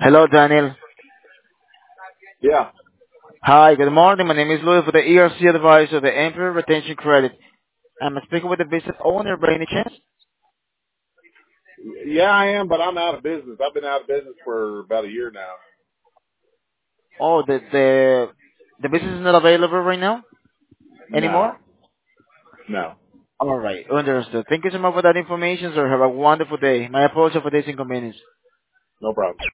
Hello, Daniel. Yeah. Hi, good morning. My name is Louis for the ERC advisor, the Employee Retention Credit. I'm speaking with the business owner by any chance? Yeah, I am, but I'm out of business. I've been out of business for about a year now. Oh, the business is not available right now No. anymore? No. All right, understood. Thank you so much for that information, sir. Have a wonderful day. My apologies for this inconvenience. No problem.